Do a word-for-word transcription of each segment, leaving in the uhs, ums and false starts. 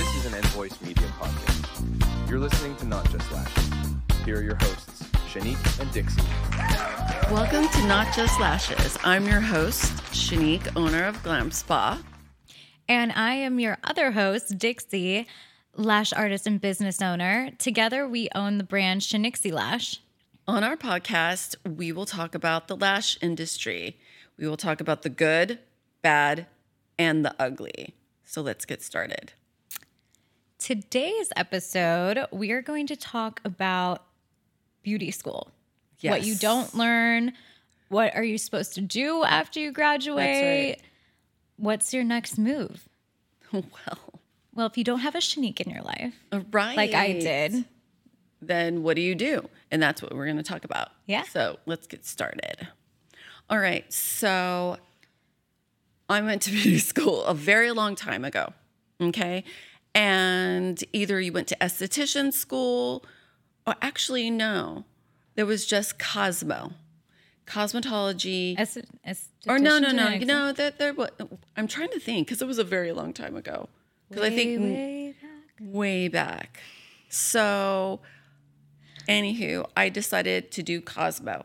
This is an Envoice Media podcast. You're listening to Not Just Lashes. Here are your hosts, Shanique and Dixie. Welcome to Not Just Lashes. I'm your host, Shanique, owner of Glam Spa. And I am your other host, Dixie, lash artist and business owner. Together, we own the brand Shanixie Lash. On our podcast, we will talk about the lash industry. We will talk about the good, bad, and the ugly. So let's get started. Today's episode, we are going to talk about beauty school. Yes. What you don't learn. What are you supposed to do after you graduate? That's right. What's your next move? Well, Well, if you don't have a Shanique in your life, right. like I did, then what do you do? And that's what we're going to talk about. Yeah. So let's get started. All right. So I went to beauty school a very long time ago. Okay. And either you went to esthetician school or actually, no, there was just Cosmo, cosmetology. as, as or no, no, no. You know, there, there, what, I'm trying to think because it was a very long time ago. Because I think way back. way back. So, anywho, I decided to do Cosmo.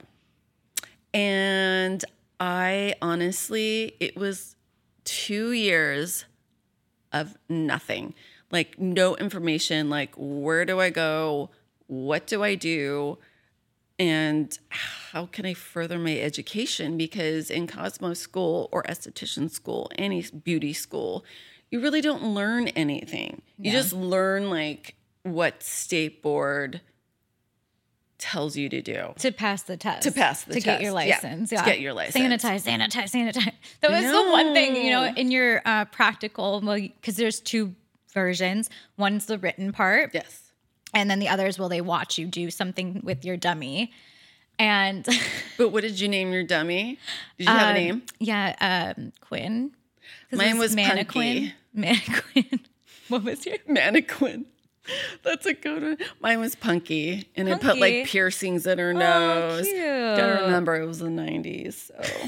And I honestly, it was two years of nothing. Like, no information. Like, where do I go? What do I do? And how can I further my education? Because in Cosmo school or esthetician school, any beauty school, you really don't learn anything. You Yeah. just learn like what State Board tells you to do. To pass the test. To pass the to get your test, yeah. license. To Yeah. get your license. Sanitize, sanitize, sanitize. That was the one thing, you know, No. in your uh, practical, well, because there's two versions. One's the written part. Yes. And then the other is, well, they watch you do something with your dummy. And But what did you name your dummy? Did you have um, a name? Yeah, um, Quinn. 'Cause it Mine was Mannequin. Punky. Mannequin. What was your? Mannequin. That's a good one. Mine was Punky. And I put Punky. like piercings in her nose. cute. Gotta remember it was the nineties. So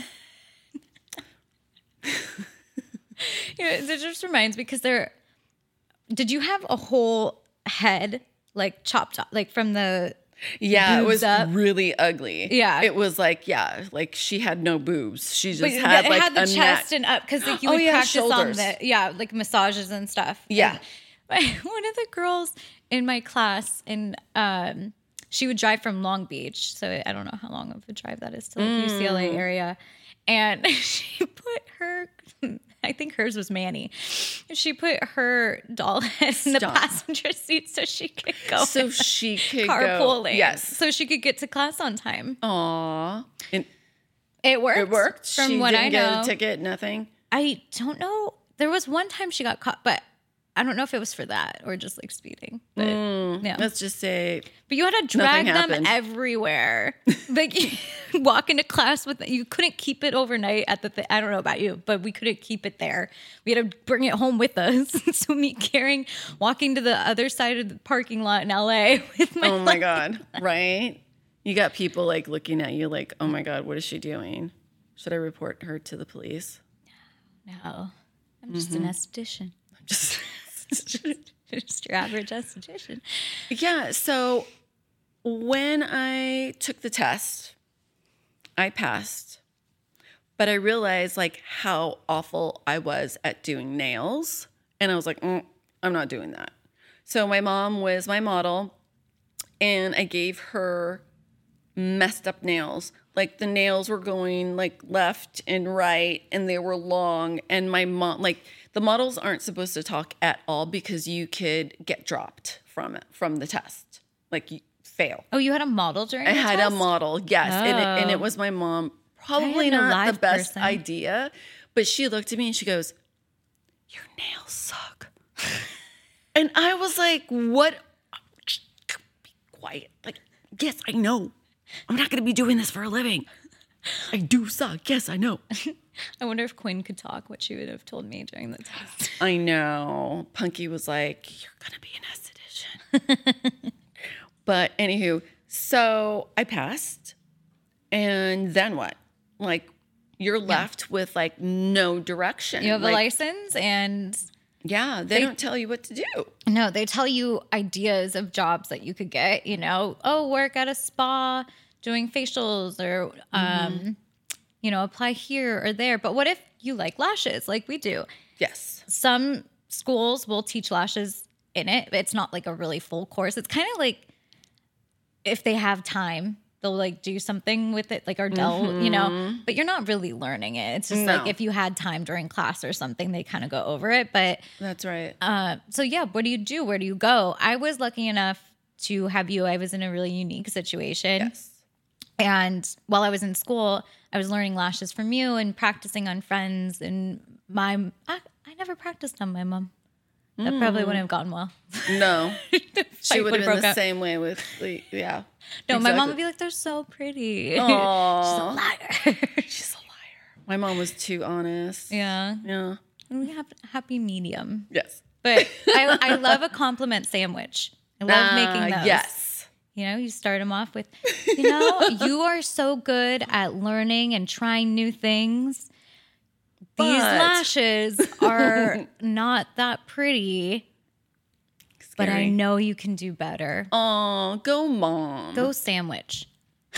You know, it just reminds me because there. Did you have a whole head like chopped off, like from the? yeah, it Boobs was up. really ugly. Yeah. It was like, yeah, like she had no boobs. She just But had it like had the a chest neck. and up because like you Oh, would yeah, practice on shoulders. the yeah like massages and stuff. Yeah. And one of the girls in my class, and um, she would drive from Long Beach, so I don't know how long of a drive that is to like U C L A Mm. area, and she put her. I think hers was Manny. She put her doll head in the Stop. passenger seat so she could go So she could carpooling. go. Yes. So she could get to class on time. Aw. And It worked. it worked. From she what didn't I get know. a ticket, nothing. I don't know. There was one time she got caught, but I don't know if it was for that or just like speeding. But yeah. Let's just say But you had to drag Nothing them happened. everywhere. Like you walk into class with you couldn't keep it overnight at the th- I don't know about you, but we couldn't keep it there. We had to bring it home with us. So me carrying walking to the other side of the parking lot in L A with my oh my God, right? You got people like looking at you like, oh my God, what is she doing? Should I report her to the police? No. I'm just Mm-hmm. an esthetician. Just Just your average esthetician. yeah. So when I took the test, I passed, but I realized like how awful I was at doing nails, and I was like, mm, I'm not doing that. So my mom was my model, and I gave her messed up nails. Like the nails were going like left and right, and they were long. And my mom, like the models aren't supposed to talk at all because you could get dropped from it, from the test. Like you fail. Oh, you had a model during I the had test? a model, yes. And, it, and it Oh. was my mom. Probably had a not the live best person. idea, but she looked at me and she goes, your nails suck. And I was like, what? Be quiet. Like, yes, I know. I'm not going to be doing this for a living. I do suck. Yes, I know. I wonder if Quinn could talk, what she would have told me during the test. I know. Punky was like, you're going to be an esthetician. But anywho, so I passed. And then what? Like, you're left with like no direction. You have like, a license and Yeah, they, they don't tell you what to do. No, they tell you ideas of jobs that you could get, you know, oh, work at a spa doing facials or, um, mm-hmm. you know, apply here or there. But what if you like lashes like we do? Yes. Some schools will teach lashes in it. It's not like a really full course. It's kind of like if they have time, they'll like do something with it, like Ardell, mm-hmm. you know, but you're not really learning it. It's just no. like if you had time during class or something, they kind of go over it. But that's right. Uh, so yeah, what do you do? Where do you go? I was lucky enough to have you. I was in a really unique situation. Yes. And while I was in school, I was learning lashes from you and practicing on friends. And my, I, I never practiced on my mom. That mm. probably wouldn't have gone well. No. She would have been the out. same way with, the, yeah. No, exactly. My mom would be like, they're so pretty. Aww. She's a liar. She's a liar. My mom was too honest. Yeah. Yeah. And we have a happy medium. Yes. But I, I love a compliment sandwich. I love uh, making those. Yes. You know, you start them off with, you know, you are so good at learning and trying new things. But. These lashes are not that pretty, Scary. But I know you can do better. Oh, go mom. Go sandwich.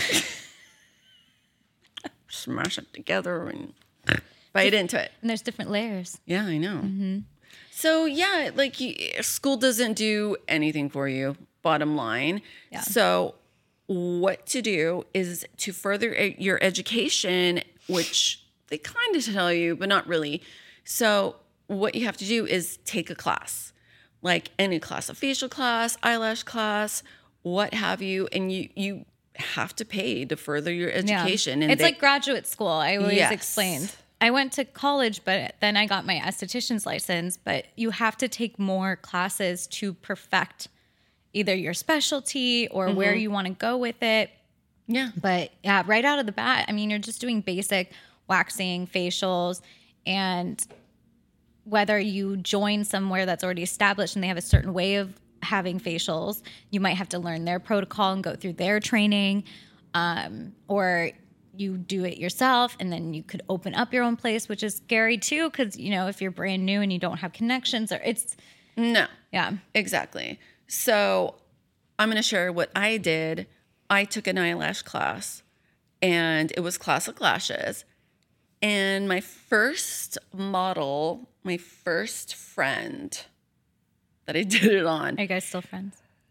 Smash it together and bite into it. And there's different layers. Yeah, I know. Mm-hmm. So yeah, like you, school doesn't do anything for you, bottom line. Yeah. So what to do is to further your education, which they kind of tell you, but not really. So what you have to do is take a class, like any class, a facial class, eyelash class, what have you, and you you have to pay to further your education. Yeah. And it's they, like graduate school. I always yes. explained. I went to college, but then I got my esthetician's license. But you have to take more classes to perfect either your specialty or mm-hmm. where you want to go with it. Yeah. But yeah, right out of the bat, I mean, you're just doing basic waxing, facials, and whether you join somewhere that's already established and they have a certain way of having facials, you might have to learn their protocol and go through their training, um, or you do it yourself and then you could open up your own place, which is scary too, because, you know, if you're brand new and you don't have connections, or it's... No. Yeah. Exactly. So I'm going to share what I did. I took an eyelash class, and it was classic lashes. And my first model, my first friend that I did it on. Are you guys still friends?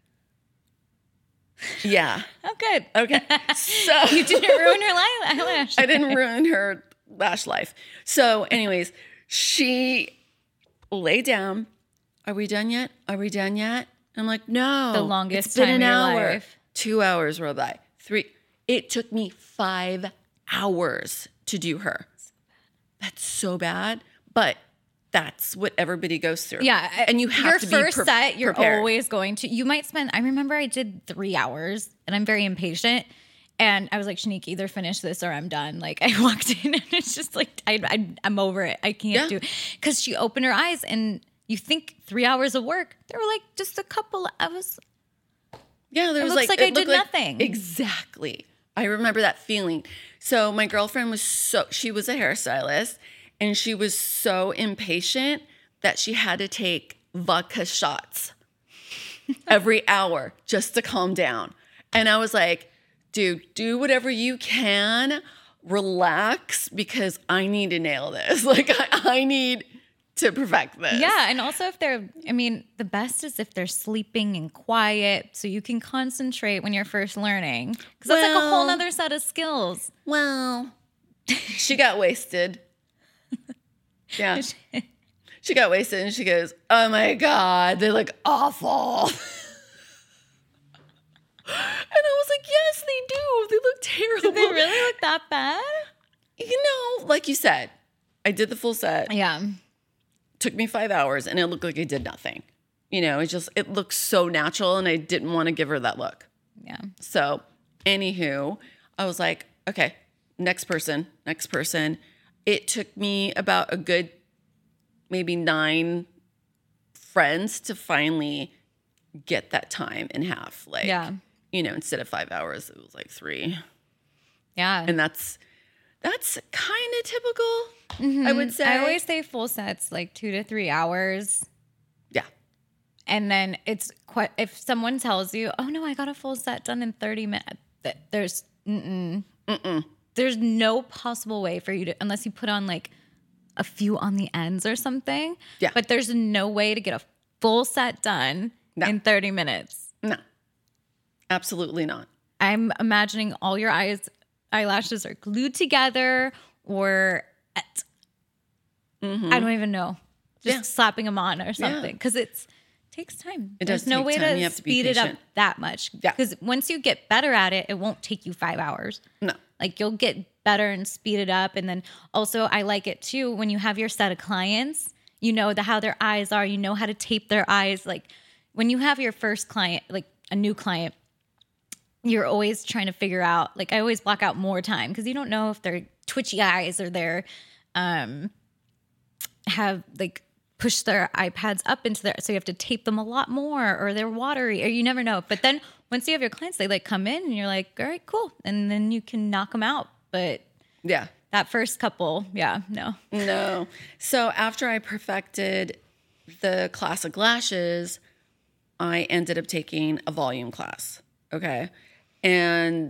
Yeah. Oh, good. Okay. So you didn't ruin her eyelash. I didn't ruin her lash life. So anyways, she lay down. Are we done yet? Are we done yet? I'm like, no. The longest it's been time an of your hour. life. Two hours rolled by. Three. It took me five hours to do her. That's so bad, but that's what everybody goes through. Yeah, and you have your to be first pre- set. You're prepared. always going to. You might spend. I remember I did three hours, and I'm very impatient. And I was like, Shanique, either finish this or I'm done. Like I walked in, and it's just like I, I I'm over it. I can't yeah. do it because she opened her eyes, and you think three hours of work. There were like just a couple. I was. Yeah, there it was looks like, like I it did like, nothing. Exactly. I remember that feeling. So my girlfriend was so, she was a hairstylist, and she was so impatient that she had to take vodka shots every hour just to calm down. And I was like, dude, do whatever you can, relax, because I need to nail this. Like I, I need to perfect this. Yeah, and also if they're, I mean, the best is if they're sleeping and quiet so you can concentrate when you're first learning. Because that's well, like a whole nother set of skills. Well, she got wasted. Yeah. She got wasted and she goes, oh my God, they look awful. And I was like, yes, they do. They look terrible. Did they really look that bad? You know, like you said, I did the full set. Yeah. Took me five hours and it looked like I did nothing. You know, it just, it looked so natural and I didn't want to give her that look. Yeah. So, anywho, I was like, okay, next person, next person. It took me about a good, maybe nine friends to finally get that time in half. Like, yeah. you know, instead of five hours, it was like three. Yeah. And that's, That's kind of typical, I would say. I always say full sets, like two to three hours. Yeah. And then it's quite, if someone tells you, oh no, I got a full set done in thirty minutes, there's, mm-mm. Mm-mm. There's no possible way for you to, unless you put on like a few on the ends or something. Yeah. But there's no way to get a full set done No. in thirty minutes. No, absolutely not. I'm imagining all your eyes, eyelashes are glued together or at, Mm-hmm. I don't even know, just Yeah. slapping them on or something. Because it's takes time. It There's does no take way time. to You have to be speed it up patient. that much. Yeah. Because once you get better at it, it won't take you five hours. No. Like you'll get better and speed it up. And then also I like it too when you have your set of clients, you know the how their eyes are, you know how to tape their eyes. Like when you have your first client, like a new client, you're always trying to figure out, like I always block out more time because you don't know if they're twitchy eyes or they're um have like push their iPads up into their, so you have to tape them a lot more or they're watery or you never know. But then once you have your clients, they like come in and you're like, all right, cool. And then you can knock them out. But Yeah. that first couple, yeah, no. No. So after I perfected the classic lashes, I ended up taking a volume class. Okay. And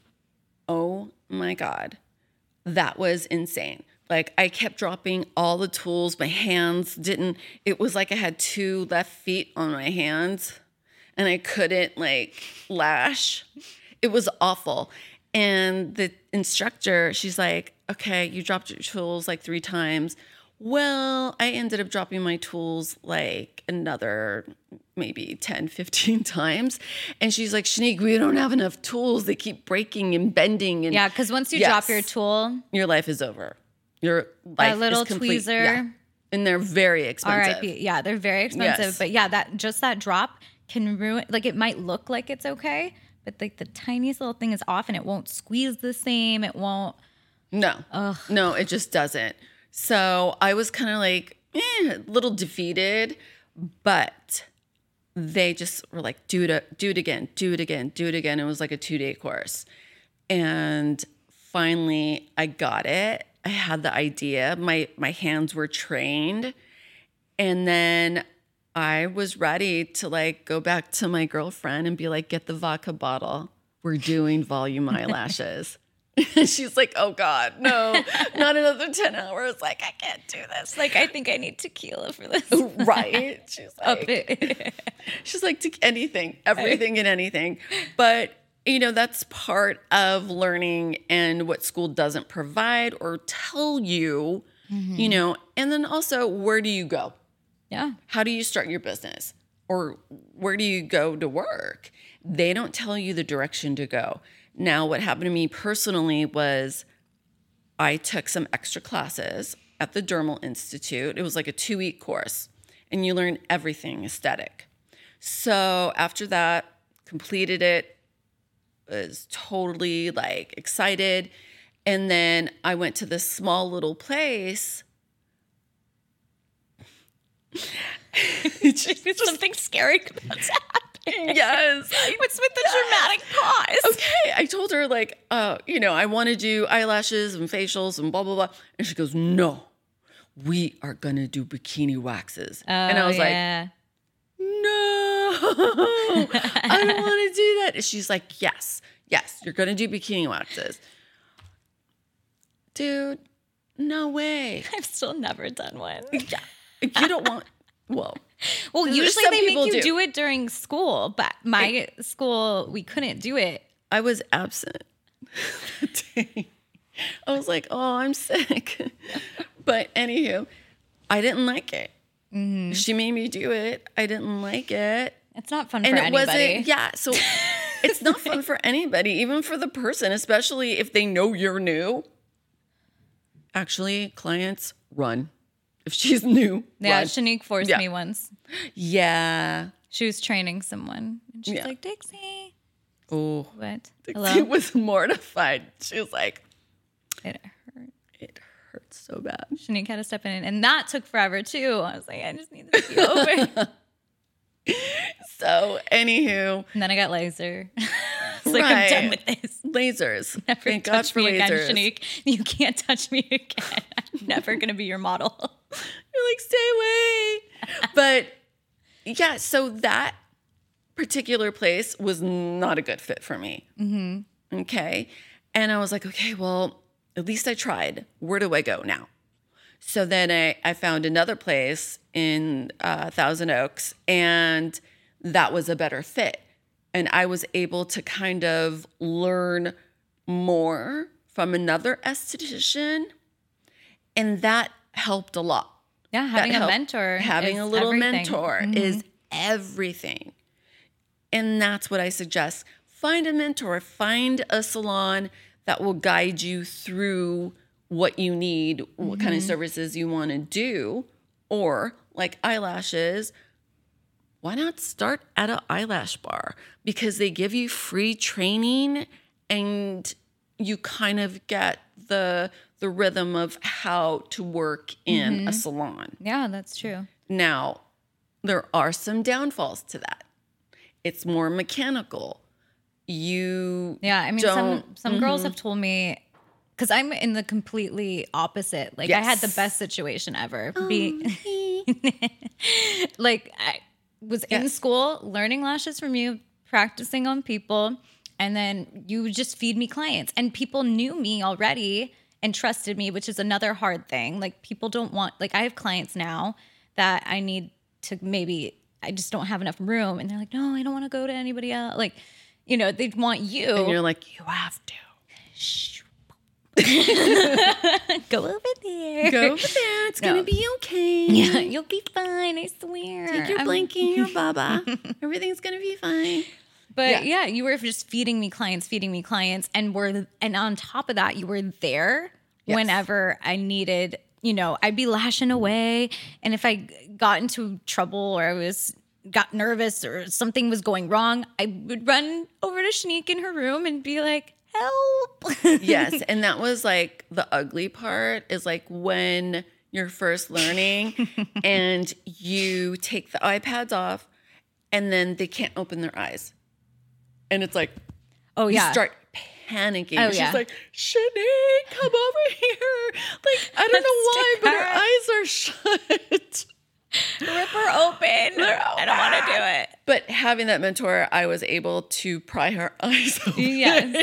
oh my God, that was insane. Like I kept dropping all the tools. My hands didn't, it was like I had two left feet on my hands and I couldn't like lash. It was awful. And the instructor, she's like, okay, you dropped your tools like three times. Well, I ended up dropping my tools like another maybe ten, fifteen times. And she's like, Shanique, we don't have enough tools. They keep breaking and bending. And Yeah, because once you Yes. drop your tool, your life is over. Your life that little is complete. tweezer, Yeah. And they're very expensive. R I P. Yeah, they're very expensive. Yes. But yeah, that just that drop can ruin, like it might look like it's okay, but like the tiniest little thing is off and it won't squeeze the same. It won't. No, no, it just doesn't. So I was kind of like eh, a little defeated, but they just were like, do it, do it again, do it again, do it again. It was like a two day course. And finally I got it. I had the idea. My, my hands were trained. And then I was ready to like go back to my girlfriend and be like, get the vodka bottle. We're doing volume eyelashes. She's like, oh God, no, not another ten hours. Like, I can't do this. Like, I think I need tequila for this. Right. She's Up like, it. she's like, to anything, everything and anything. But, you know, that's part of learning and what school doesn't provide or tell you, you know, and then also, where do you go? Yeah. How do you start your business? Or where do you go to work? They don't tell you the direction to go. Now, what happened to me personally was I took some extra classes at the Dermal Institute. It was like a two-week course, and you learn everything aesthetic. So after that, completed it, was totally like excited. And then I went to this small little place. It's just something scary about to happen. Yes. What's with the dramatic pause? Okay. I told her, like, uh, you know, I want to do eyelashes and facials and blah, blah, blah. And she goes, no, we are going to do bikini waxes. Oh, and I was yeah. like, no, I don't want to do that. And she's like, yes, yes, you're going to do bikini waxes. Dude, no way. I've still never done one. Yeah. You don't want, well. Well, There's usually some they make people you do. do it during school, but my school, we couldn't do it. I was absent that day. I was like, oh, I'm sick. But anywho, I didn't like it. Mm-hmm. She made me do it. I didn't like it. It's not fun And for it anybody. wasn't, yeah. So it's not fun for anybody, even for the person, especially if they know you're new. Actually, clients, run. If she's new, Yeah, run. Shanique forced Yeah. me once. Yeah. She was training someone. And she's Yeah. like, Dixie. Oh, What? she Hello? was mortified. She was like, It hurt. it hurts so bad. Shanique had to step in. And that took forever, too. I was like, I just need this to be over. So, anywho, And then I got laser. was like, I'm done with this. Lasers. Never Thank God touch for me again, lasers. Shanique. You can't touch me again. I'm never going to be your model. You're like, stay away. But yeah, so that particular place was not a good fit for me. Mm-hmm. Okay. And I was like, okay, well, at least I tried. Where do I go now? So then I, I found another place in uh, Thousand Oaks, and that was a better fit. And I was able to kind of learn more from another esthetician, and that helped a lot. Yeah, having That a helped. mentor. Having is a little everything. mentor Mhm. is everything. And that's what I suggest. Find a mentor, find a salon that will guide you through what you need, what kind of services you want to do. Or like eyelashes, why not start at an eyelash bar? Because they give you free training and you kind of get the the rhythm of how to work in a salon. Yeah, that's true. Now, there are some downfalls to that. It's more mechanical. You Yeah, I mean, some don't- some girls have told me, because I'm in the completely opposite. Like, I had the Yes. best situation ever. Be- like, I was in Yes. school learning lashes from you, practicing on people, and then you would just feed me clients. And people knew me already and trusted me, which is another hard thing. Like, people don't want, like, I have clients now that I need to maybe, I just don't have enough room. And they're like, no, I don't want to go to anybody else. Like, you know, they want you. and you're like, you have to. Go over there. Go over there. It's No. going to be okay. Yeah, you'll be fine. I swear. Take your I'm- blankie, your baba. Everything's going to be fine. But Yeah. yeah. you were just feeding me clients, feeding me clients, and were and on top of that, you were there Yes. whenever I needed. You know, I'd be lashing away, and if I got into trouble or I was got nervous or something was going wrong, I would run over to Shanique in her room and be like, "Help!" Yes. And that was like the ugly part is like when you're first learning and you take the iPads off and then they can't open their eyes. And it's like, Oh you yeah, start panicking. Oh, She's yeah. like, Shanae, come over here. Like, I don't know why, Stick but her. her eyes are shut. rip her open. I don't want to do it. But having that mentor, I was able to pry her eyes open. Yes.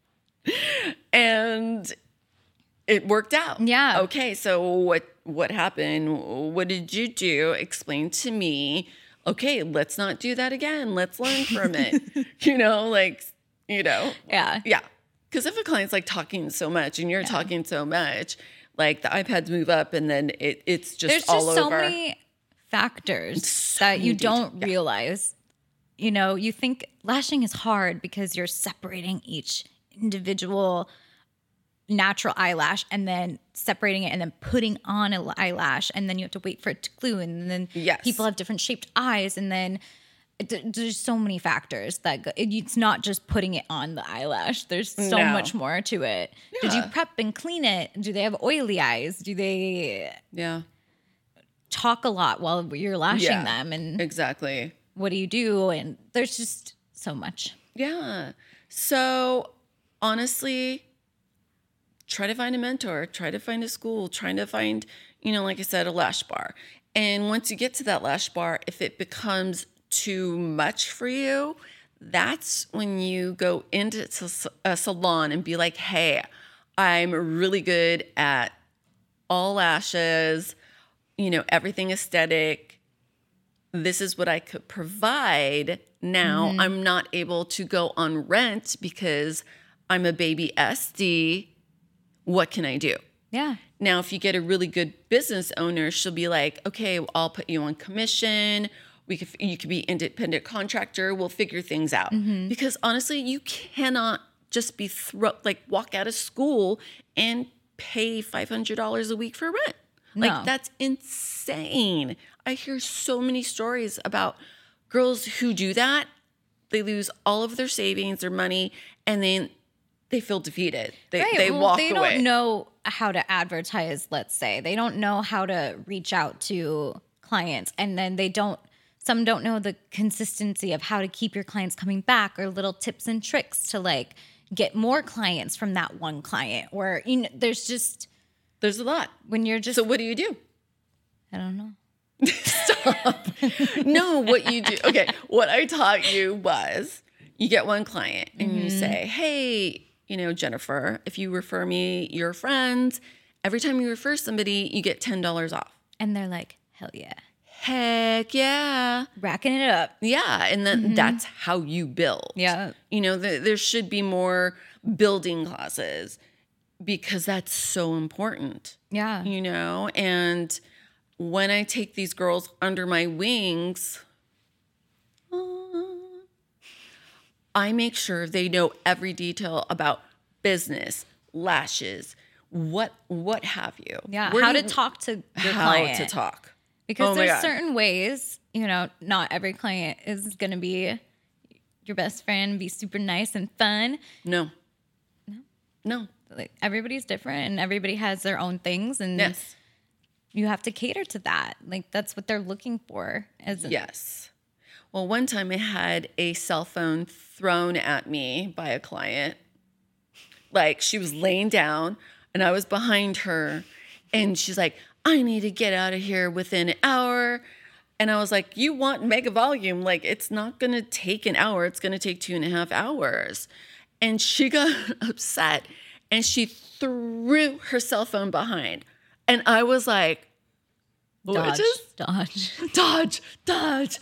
And it worked out. Yeah. Okay, so what what happened? What did you do? Explain to me. Okay, let's not do that again. Let's learn from it. you know, like, you know. Yeah. Yeah. Because if a client's like talking so much and you're talking so much, like the iPads move up and then it it's just There's all just so over. many factors So that you many details. don't realize. You know, you think lashing is hard because you're separating each individual natural eyelash and then separating it and then putting on an eyelash and then you have to wait for it to glue and then Yes. people have different shaped eyes and then it, there's so many factors that go, it, it's not just putting it on the eyelash. There's so No. much more to it. Did you Yeah. prep and clean it? Do they have oily eyes? Do they Yeah. talk a lot while you're lashing Yeah. them? And Exactly. what do you do? And there's just so much. Yeah. So honestly, try to find a mentor, try to find a school, trying to find, you know, like I said, a lash bar. And once you get to that lash bar, if it becomes too much for you, that's when you go into s- a salon and be like, hey, I'm really good at all lashes, you know, everything aesthetic. This is what I could provide. Now I'm not able to go on rent because I'm a baby S D. What can I do? Yeah. Now, if you get a really good business owner, she'll be like, okay, well, I'll put you on commission. We could, you could be independent contractor. We'll figure things out. Because honestly, you cannot just be throw like walk out of school and pay five hundred dollars a week for rent. No. Like that's insane. I hear so many stories about girls who do that. They lose all of their savings, their money, and then they feel defeated. They Right. they well, walk they away. don't know how to advertise, let's say. They don't know how to reach out to clients. And then they don't some don't know the consistency of how to keep your clients coming back, or little tips and tricks to like get more clients from that one client. Or, you know, there's just, There's a lot. when you're just, So what do you do? I don't know. Stop. No, what you do. Okay, what I taught you was you get one client and Mm-hmm. you say, hey, you know, Jennifer, if you refer me your friends, every time you refer somebody, you get ten dollars off. And they're like, hell yeah. Heck yeah. Racking it up. Yeah. And then that's how you build. Yeah. You know, th- there should be more building classes because that's so important. Yeah. You know, and when I take these girls under my wings, uh, I make sure they know every detail about business, lashes, what what have you. Yeah. Where How do- to talk to your how client. to talk. Because Oh my there's God. certain ways, you know, not every client is going to be your best friend, be super nice and fun. No. No. Like everybody's different and everybody has their own things, and Yes. you have to cater to that. Like that's what they're looking for. As a, Yes. Well, one time I had a cell phone thrown at me by a client. Like she was laying down and I was behind her and she's like, I need to get out of here within an hour. And I was like, you want mega volume. Like it's not going to take an hour. It's going to take two and a half hours. And she got upset and she threw her cell phone behind. And I was like, Dodge, "Witches? dodge. dodge, dodge.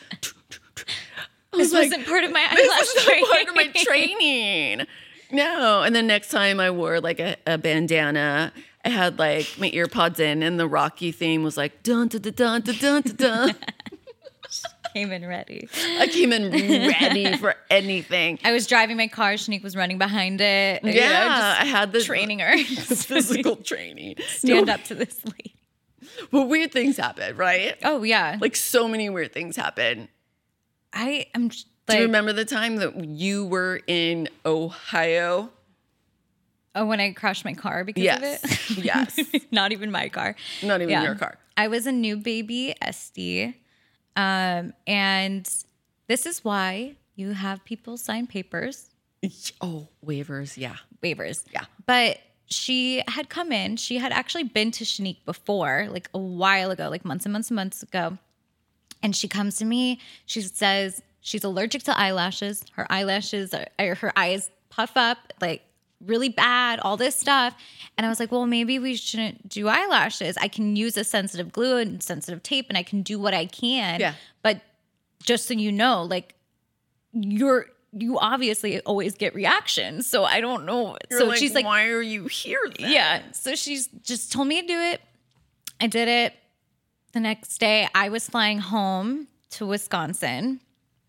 I This was like, wasn't part of my this eyelash is not training. part of my training. No. And then next time I wore like a, a bandana, I had like my ear pods in and the Rocky theme was like dun dun dun dun dun dun dun. dun. Came in ready. I came in ready for anything. I was driving my car. Shanique was running behind it. you know, Yeah, just I had the training her. physical training. Stand No, up to this lady. But weird things happen, right? Oh yeah. Like so many weird things happen. I am just, Do like, you remember the time that you were in Ohio? oh, when I crashed my car because Yes. of it. Yes. Not even my car. Not even Yeah. your car. I was a new baby Esty. Um, and this is why you have people sign papers, Oh, waivers. Yeah. waivers. Yeah. But she had come in. She had actually been to Shanique before, like a while ago, like months and months and months ago. And she comes to me. She says she's allergic to eyelashes. Her eyelashes, are, or her eyes puff up like really bad, all this stuff. And I was like, well, maybe we shouldn't do eyelashes. I can use a sensitive glue and sensitive tape and I can do what I can. Yeah. But just so you know, like you're, you obviously always get reactions. So I don't know. You're so like, she's like, why are you here then? yeah. So she's just told me to do it. I did it. The next day, I was flying home to Wisconsin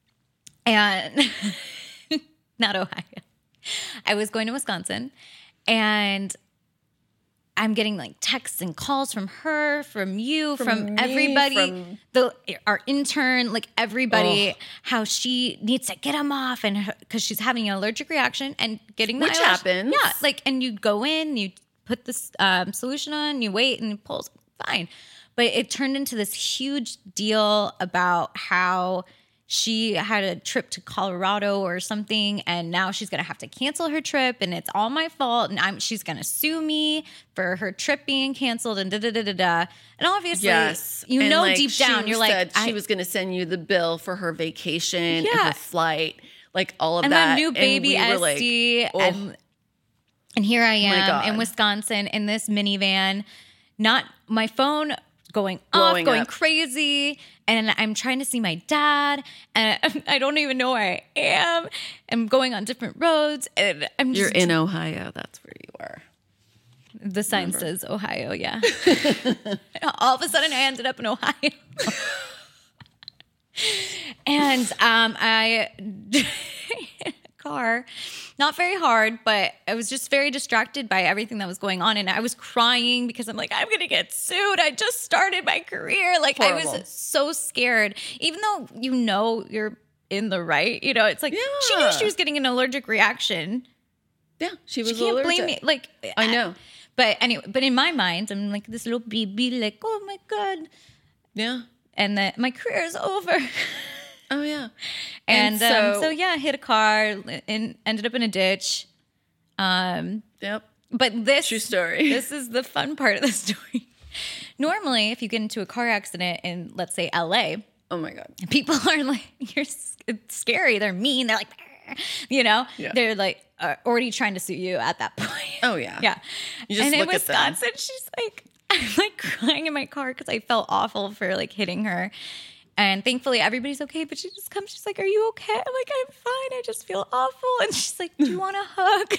and not Ohio. I was going to Wisconsin and I'm getting like texts and calls from her, from you, from, From me, everybody, from- the our intern, like everybody, Oh. how she needs to get them off, and because she's having an allergic reaction and getting the Which eyelash- happens. yeah, like and you go in, you put this um, solution on, you wait, and it pulls fine, but it turned into this huge deal about how she had a trip to Colorado or something, and now she's gonna have to cancel her trip, and it's all my fault, and I'm she's gonna sue me for her trip being canceled, and da da da da da. And obviously, Yes. you And, know like, deep she down, you're like, said I, she was going to send you the bill for her vacation and Yeah. her flight, like all of and that. my new baby and we were like, S D, oh. and and here I my am God. in Wisconsin in this minivan, not my phone going Blowing off, going up. crazy, and I'm trying to see my dad, and I don't even know where I am. I'm going on different roads, and I'm You're just in Ohio. That's where you are. the sign says Ohio, yeah. All of a sudden, I ended up in Ohio. And um, I car, not very hard, but I was just very distracted by everything that was going on, and I was crying because I'm like, I'm gonna get sued. I just started my career. Like I Horrible. was so scared, even though you know you're in the right. You know, it's like she knew Yeah. she was getting an allergic reaction. Yeah, she was She can't blame allergic. me. Like I know. But anyway, but in my mind, I'm like this little baby, like, oh my God. Yeah. and that my career is over. Oh yeah. And, And so- um, so yeah, hit a car and ended up in a ditch. Um, Yep. but this True story. This is the fun part of the story. Normally, if you get into a car accident in, let's say, L A, Oh my God. people are like, "You're s- it's scary." They're mean. They're like, you know, Yeah. they're like uh, already trying to sue you at that point. Oh yeah. Yeah. You just and look in at them. Wisconsin, she's like, I'm like crying in my car because I felt awful for like hitting her. And thankfully everybody's okay. But she just comes, she's like, "Are you okay?" I'm like, "I'm fine. I just feel awful." And she's like, "Do you want a hug?"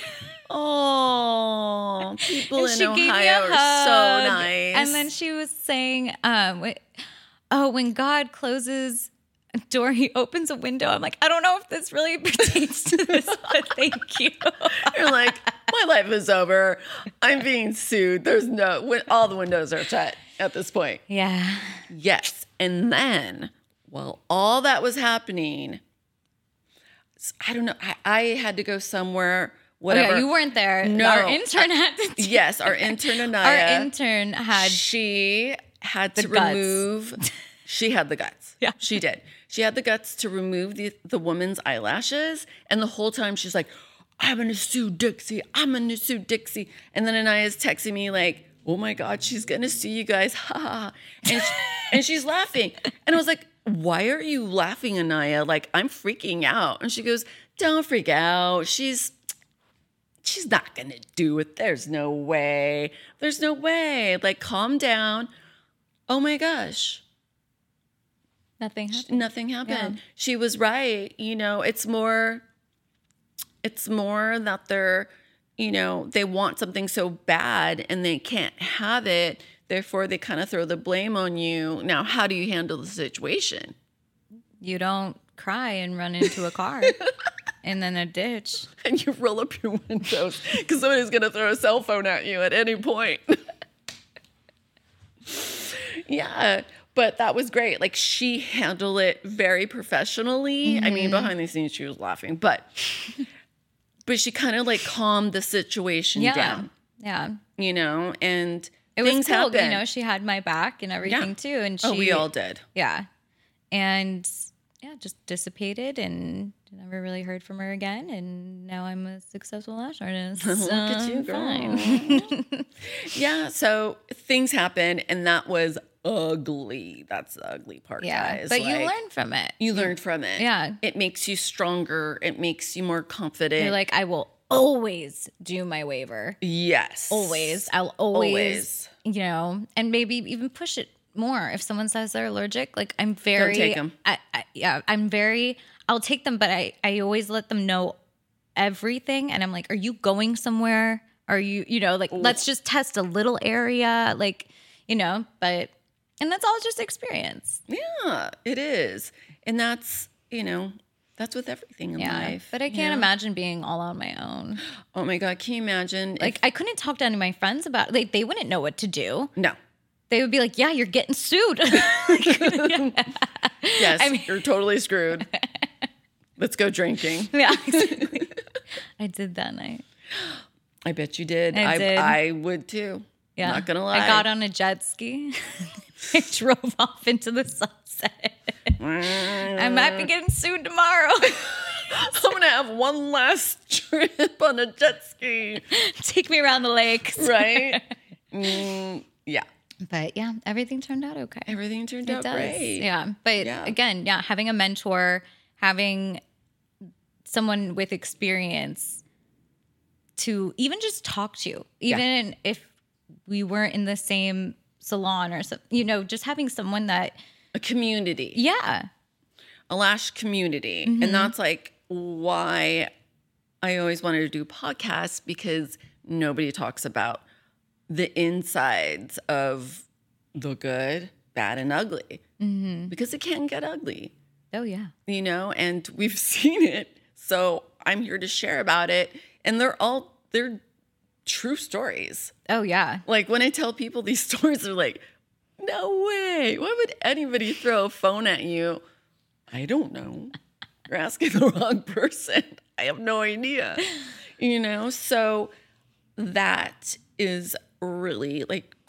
Oh, people And in she Ohio gave me a are hug. so nice. And then she was saying, um, wait, "Oh, when God closes a door, he opens a window." I'm like, I don't know if this really pertains to this, but thank you. You're like, my life is over. I'm being sued. There's no, when all the windows are shut at this point. Yeah. Yes. And then while all that was happening, I don't know, I, I had to go somewhere, Oh, whatever. yeah, you weren't there. No. Our intern had to. do- Yes, our intern Anaya. Our intern had. She had to the guts. remove. She had the guts. Yeah. She did. She had the guts to remove the, the woman's eyelashes. And the whole time she's like, "I'm going to sue Dixie. I'm going to sue Dixie." And then Anaya's texting me like, "Oh my God, she's going to sue you guys." Ha ha. And, she, and she's laughing. And I was like, "Why are you laughing, Anaya? Like, I'm freaking out." And she goes, "Don't freak out. She's, she's not going to do it. There's no way. There's no way. Like, calm down." Oh my gosh. Nothing happened. Nothing happened. Yeah. She was right. You know, it's more, it's more that they're, you know, they want something so bad and they can't have it. Therefore, they kind of throw the blame on you. Now, how do you handle the situation? You don't cry and run into a car and then a ditch. And you roll up your windows because somebody's going to throw a cell phone at you at any point. Yeah. But that was great. Like, she handled it very professionally. I mean, behind the scenes, she was laughing, but but she kind of like calmed the situation Yeah. down, Yeah. you know, and It things was cool. happen. You know, she had my back and everything Yeah. too. And she, Oh, we all did. Yeah. And yeah, just dissipated and never really heard from her again. And now I'm a successful lash artist. Look so at you, I'm girl. fine. Yeah. So things happened, and that was ugly. That's the ugly part, Yeah. guys. But you Like, learn from it. You learned from it. Yeah. It makes you stronger. It makes you more confident. You're like, I will always do my waiver. yes. Always. I'll always, Always. you know, and maybe even push it more. If someone says they're allergic, like I'm very, take 'em. I, I, yeah, I'm very, I'll take them, but I, I always let them know everything. And I'm like, are you going somewhere? Are you, you know, like, let's just test a little area, like, you know, but, and that's all just experience. Yeah, it is. And that's, you know, that's with everything in Yeah. life. But I you can't know? imagine being all on my own. Oh my God, can you imagine? Like, I couldn't talk to any of my friends about it. Like, they wouldn't know what to do. if, no. They would be like, yeah, you're getting sued. Yes, I mean- you're totally screwed. Let's go drinking. Yeah, exactly. I did that night. I bet you did. I I, did. I would too. Yeah. Not gonna lie. I got on a jet ski. I drove off into the sunset. I might be getting sued tomorrow. I'm gonna have one last trip on a jet ski. Take me around the lakes. Right? Mm, yeah. But yeah, everything turned out okay. Everything turned It out does. great. Yeah. But Yeah. again, yeah, having a mentor, having someone with experience to even just talk to, even if we weren't in the same salon or something, you know, just having someone that, A community. yeah, A lash community. Mm-hmm. And that's like why I always wanted to do podcasts, because nobody talks about the insides of the good, bad, and ugly. Mm-hmm. Because it can get ugly, oh yeah. you know, and we've seen it. So I'm here to share about it. And they're all, they're true stories. Oh yeah. Like when I tell people these stories, they're like, no way. Why would anybody throw a phone at you? I don't know. You're asking the wrong person. I have no idea. You know, so that is really like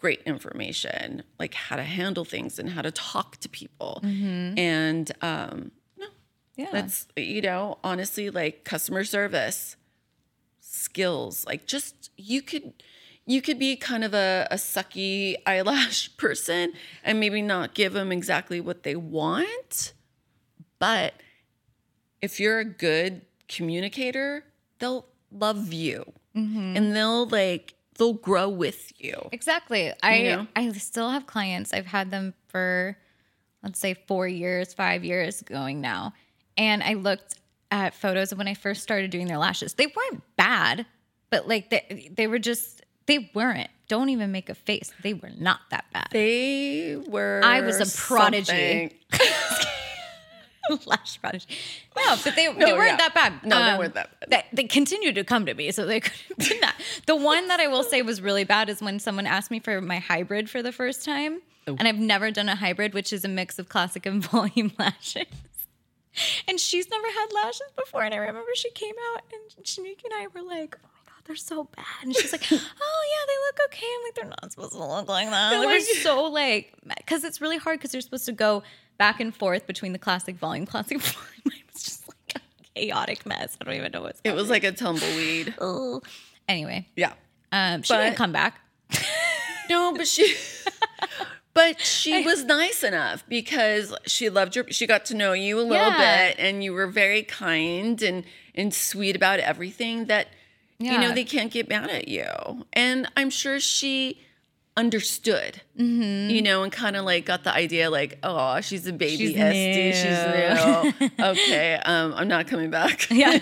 great information, like how to handle things and how to talk to people. Mm-hmm. And um, no, Yeah. that's, you know, honestly, like customer service skills, like just you could you could be kind of a, a sucky eyelash person and maybe not give them exactly what they want. But if you're a good communicator, they'll love you Mm-hmm. and they'll like, they'll grow with you. Exactly. I You know? I still have clients. I've had them for, let's say, four years, five years going now. And I looked at photos of when I first started doing their lashes. They weren't bad, but like they, they were just, they weren't. Don't even make a face. They were not that bad. They were. I was a prodigy. something. Lash prodigy. No, but they, they No, weren't yeah. that bad. No, they Um, weren't that bad. They, they continued to come to me, so they could have been that. The one that I will say was really bad is when someone asked me for my hybrid for the first time. Oh. And I've never done a hybrid, which is a mix of classic and volume lashes. And she's never had lashes before. And I remember she came out and Shanique and I were like, oh my God, they're so bad. And she's like, oh yeah, they look okay. I'm like, they're not supposed to look like that. They were so like, because it's really hard because you're supposed to go back and forth between the classic volume, classic volume. It was just like a chaotic mess. I don't even know what's It was like a tumbleweed. Oh. Anyway, Yeah. um, she But- didn't come back. No, but she, but she was nice enough because she loved your. She got to know you a little Yeah. bit, and you were very kind and and sweet about everything. That you Yeah. know they can't get mad at you, and I'm sure she understood. Mm-hmm. You know, and kind of like got the idea, like, oh, she's a baby She's S D. new. She's new. Okay, um, I'm not coming back. Yeah.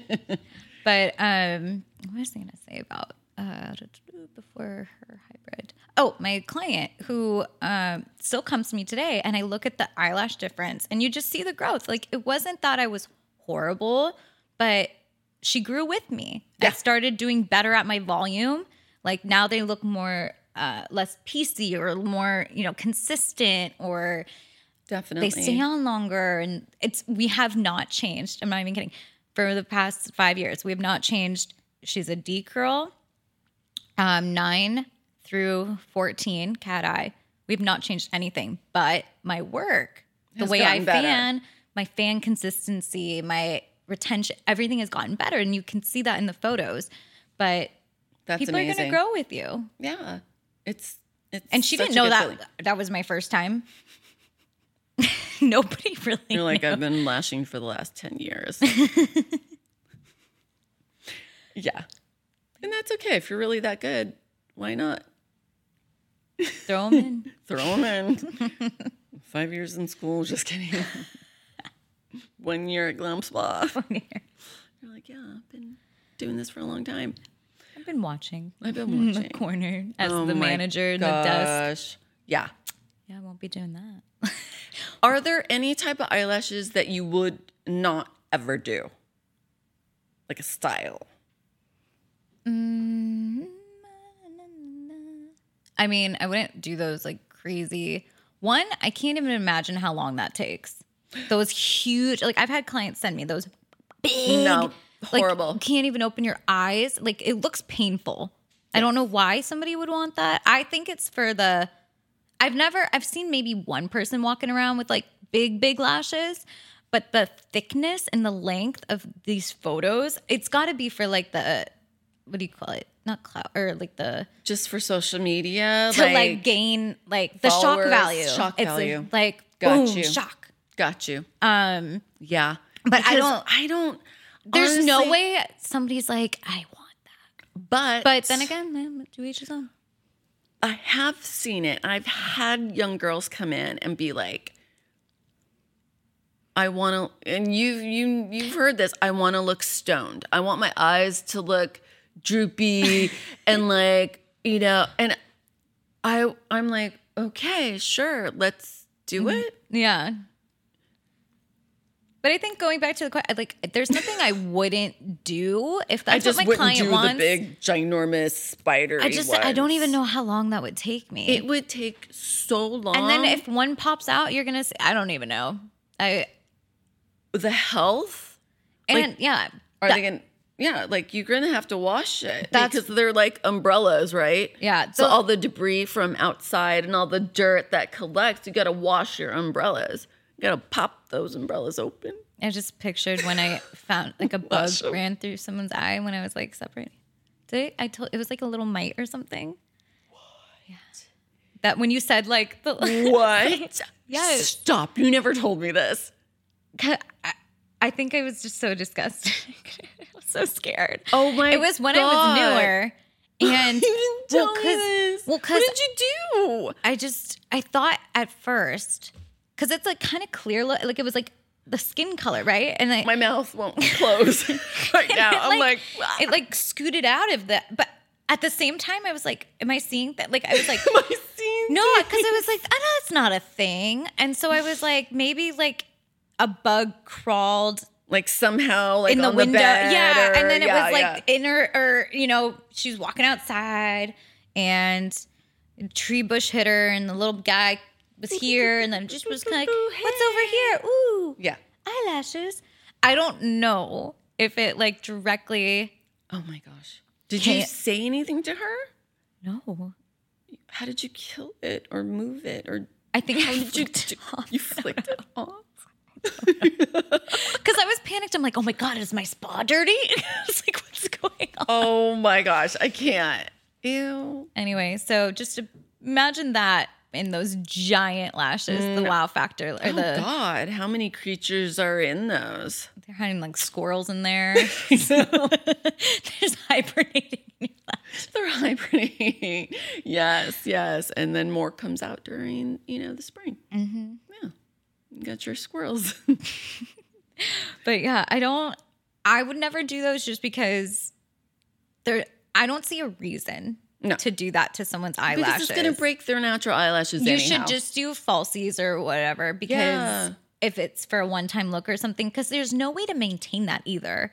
But um, what was I going to say about uh, before her hybrid? Oh, my client who um, still comes to me today, and I look at the eyelash difference, and you just see the growth. Like it wasn't that I was horrible, but she grew with me. Yeah. I started doing better at my volume. Like now they look more uh, less piecey or more, you know, consistent, or Definitely. they stay on longer. And it's we have not changed. I'm not even kidding. For the past five years, we have not changed. She's a D curl, um, nine through fourteen, cat eye. We've not changed anything, but my work, the Has way I gotten better. fan, my fan consistency, my retention, everything has gotten better, and you can see that in the photos. But That's people amazing. are going to grow with you. Yeah, it's it's. And she such didn't a know good that feeling. that was my first time. Nobody really. You're like, knew. I've been lashing for the last ten years. Yeah. And that's okay. If you're really that good, why not? Throw them in. Throw them in. Five years in school, just kidding. One year at Glam Spa. You're like, yeah, I've been doing this for a long time. I've been watching. I've been in the watching. corner as Oh the my manager in the desk. gosh. Yeah. Yeah, I won't be doing that. Are there any type of eyelashes that you would not ever do? Like a style? Mm, I mean, I wouldn't do those like crazy. One, I can't even imagine how long that takes. Those huge, like I've had clients send me those big, No, like, horrible. you can't even open your eyes. Like it looks painful. I don't know why somebody would want that. I think it's for the, I've never, I've seen maybe one person walking around with like big, big lashes, but the thickness and the length of these photos, it's got to be for like the, what do you call it? Not clout, or like the, Just for social media? to like, gain like the shock followers, value. shock it's value. Like, Got boom, you. shock. Got you. Um, Yeah. But I Because don't- I don't. there's no honestly- way somebody's like, I want that. But But then again, man, to each his own. I have seen it. I've had young girls come in and be like, I want to, and you've you you've heard this. I want to look stoned. I want my eyes to look droopy and like, you know, and I I'm like, okay, sure, let's do it. Yeah. But I think going back to the question, like, there's nothing I wouldn't do if that's I just what my wouldn't client do wants. the big ginormous spider. I just, I don't even know how long that would take me. It would take so long. and then if one pops out, you're gonna say, I don't even know. I the health, and Like, yeah, are that- they going? Yeah, like you're gonna have to wash it That's- because they're like umbrellas, right? Yeah, So the- all the debris from outside and all the dirt that collects, you gotta wash your umbrellas. You gotta pop those umbrellas open. I just pictured when I found like a bug Wash 'em. ran through someone's eye when I was like separating. Did I, I told it was like a little mite or something. What? Yeah. That when you said like the What? Yes. Stop! You never told me this. I, I think I was just so disgusted. I was so scared. Oh my It was when I was God. newer. And You didn't tell well, me 'cause- this. well, what 'cause did you do? I just I thought at first because it's like kind of clear look, like it was like the skin color, right? And I My mouth won't close right now. it, I'm like, it like scooted out of that, but at the same time, I was like, "Am I seeing that?" Like I was like, am I seeing "No," because I was like, "I know it's not a thing," and so I was like, maybe like a bug crawled like somehow like in the on window, bed yeah, or- and then it yeah, was like yeah. in her, or you know, she was walking outside, and a tree bush hit her, and the little guy was here, and then just was kind of like, "What's over here?" Ooh, Yeah. eyelashes. I don't know if it like directly. Oh my gosh. Did you Can't- say anything to her? No, How did you kill it or move it or I think how I did you flicked it off. you flicked it off? Because I was panicked. I'm like, oh my God, is my spa dirty? I was like, what's going on? Oh my gosh, I can't. Ew. Anyway, so just imagine that in those giant lashes, the wow factor. Or Oh the, God, how many creatures are in those? they're hiding like squirrels in there. There's hibernating. in your lash. They're hibernating. Yes, yes. And then more comes out during, you know, the spring. Mm-hmm. Yeah. You got your squirrels. But yeah, I don't, I would never do those just because there, I don't see a reason No. to do that to someone's eyelashes. Because it's going to break their natural eyelashes You anyhow. should just do falsies or whatever because Yeah. if it's for a one-time look or something, because there's no way to maintain that either,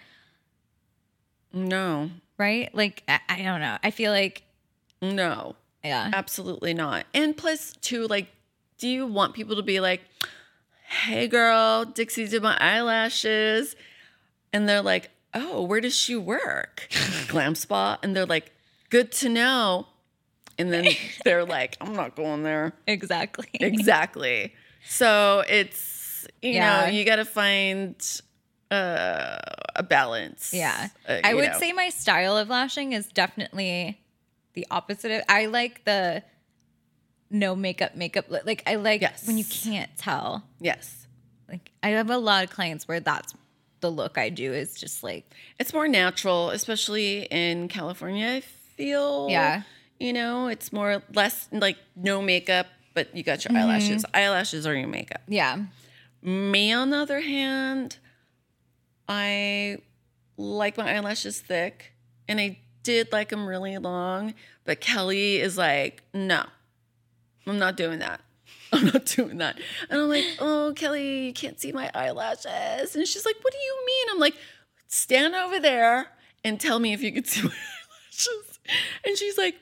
No. right? Like, I, I don't know. I feel like, No. yeah. Absolutely not. And plus, too, like, do you want people to be like, hey, girl, Dixie did my eyelashes? And they're like, oh, where does she work? Glam Spa. And they're like, good to know. And then they're like, I'm not going there. Exactly. Exactly. So it's, you Yeah. know, you got to find uh, a balance. Yeah. Uh, I you would know. say my style of lashing is definitely the opposite of, I like the no makeup makeup. li- Like I like Yes. when you can't tell. Yes. Like I have a lot of clients where that's the look I do is just like, It's more natural, especially in California, I feel. Yeah. You know, it's more less like no makeup, but you got your eyelashes. Eyelashes are your makeup. yeah. Me, on the other hand, I like my eyelashes thick, and I did like them really long, but Kelly is like, no, I'm not doing that. I'm not doing that. And I'm like, oh, Kelly, you can't see my eyelashes. And she's like, what do you mean? I'm like, stand over there and tell me if you can see my eyelashes. And she's like,